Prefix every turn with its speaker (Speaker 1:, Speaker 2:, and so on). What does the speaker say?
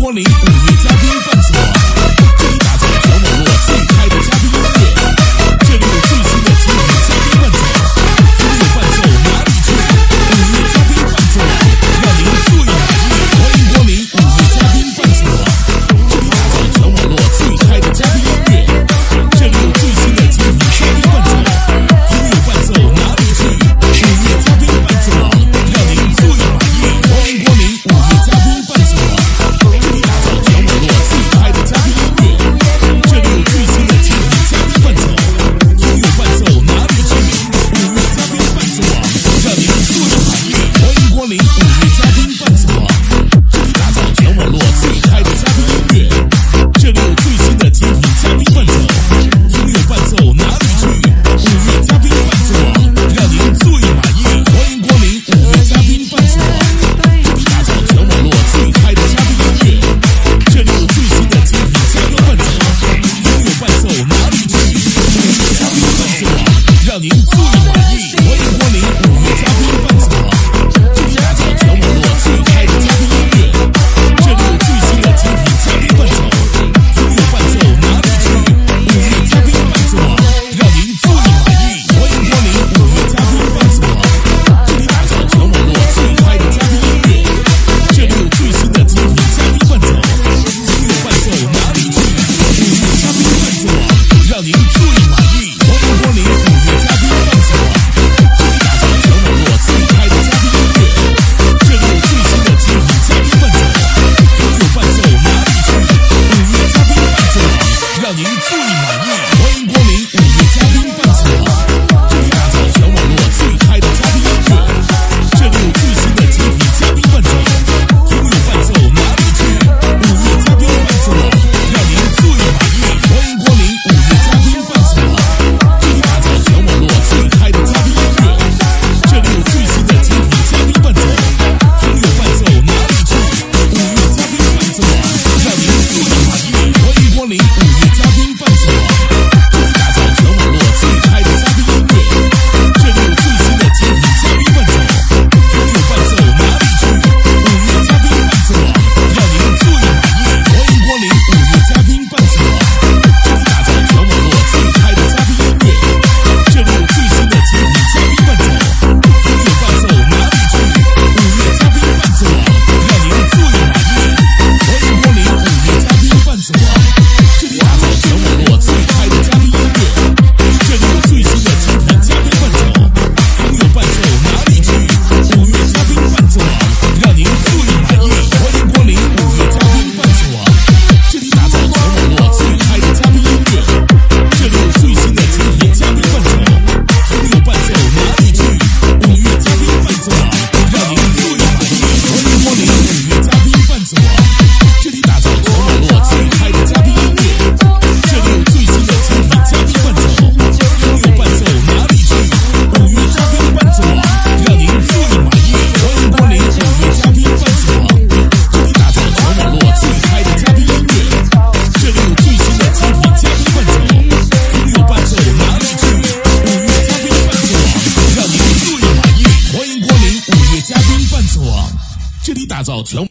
Speaker 1: 光临5月嘉宾伴奏网，这里打造全网络最嗨的嘉宾音乐，这里有最新的精品嘉宾伴奏，音乐伴奏哪里去？5月嘉宾伴奏网，让您最满意。欢迎光临5月嘉宾伴奏网，这里打造全网络最嗨的嘉宾音乐，这里有最新的精品嘉宾伴奏，音乐伴奏哪里去？5月嘉宾伴奏网，让您最满意。欢迎光临5月嘉宾伴奏网，这里打造全网络最嗨的嘉宾音乐，这里有最新的精品嘉宾伴奏，音乐伴奏哪里去？5月嘉宾伴奏网，让您最满意。欢迎光临5月嘉宾伴奏网，这里打造全网络最嗨的嘉宾音乐，这里有最新的精品嘉宾伴奏，音乐伴奏哪里去？5月嘉宾伴奏网，让您最满意。欢迎光临5月嘉宾伴奏网，这里打造全网络最嗨的嘉宾音乐，这里有最新的精品嘉宾伴奏，音乐伴奏哪里去？5月嘉宾伴奏网，让您最满意。欢迎光临5月嘉宾伴奏网，这里打造全网络最嗨的嘉宾音乐，这里有最新的精品嘉宾伴奏，音乐伴奏哪里去？5月嘉宾伴奏网，让您最满意。欢迎光临5月嘉宾伴奏网，这里打造全网络最嗨的嘉宾音乐，这里有最新的精品嘉宾伴奏，音乐伴奏哪里去？5月嘉宾伴奏网，让您最满意。欢迎光临5月嘉宾伴奏网，这里打造全网络最嗨的嘉宾音乐，这里有最新的精品嘉宾伴奏，音乐伴奏哪里去？5月嘉宾伴奏网，让您最满意。欢迎光临5月嘉宾伴奏网，这里打造全网络最嗨的嘉宾音乐，这里有最新的精品嘉宾伴奏，音乐伴奏哪里去？5月嘉宾伴奏网，让您最满意。欢迎光临5月嘉宾伴奏网，这里打造全网络最嗨的嘉宾音乐，这里有最新的精品嘉宾伴奏，音乐伴奏哪里去？5月嘉宾伴奏网，让您最满意。欢迎光临5月嘉宾伴奏网，这里打造全网络最嗨的嘉宾音乐，这里有最新的精品嘉宾伴奏，音乐伴奏哪里去？5月嘉宾伴奏网，让您最满意。欢迎光临5月嘉宾伴奏网，这里打造全网络最嗨的嘉宾音乐，这里有最新的精品嘉宾伴奏，音乐伴奏哪里去？5月嘉宾伴奏网，让您最满意。欢迎光临5月嘉宾伴奏网，这里打造全网络最嗨的嘉宾音乐，这里有最新的精品嘉宾伴奏，音乐伴奏哪里去？5月嘉宾伴奏网，让您最满意。欢迎光临5月嘉宾伴奏网，这里打造全网络最嗨的嘉宾音乐，这里有最新的精品嘉宾伴奏，音乐伴奏哪里去？5月嘉宾伴奏网，让您最满意。欢迎光临5月嘉宾伴奏网，这里打造全网络最嗨的嘉宾音乐，这里有最新的精品嘉宾伴奏，音乐伴奏哪里去？5月嘉宾伴奏网，让您最满意。欢迎光临5月嘉宾伴奏网，这里打造全网络最嗨的嘉宾音乐，这里有最新的精品嘉宾伴奏，音乐伴奏哪里去？5月嘉宾伴奏网，让您最满意。欢迎光临5月嘉宾伴奏网，这里打造全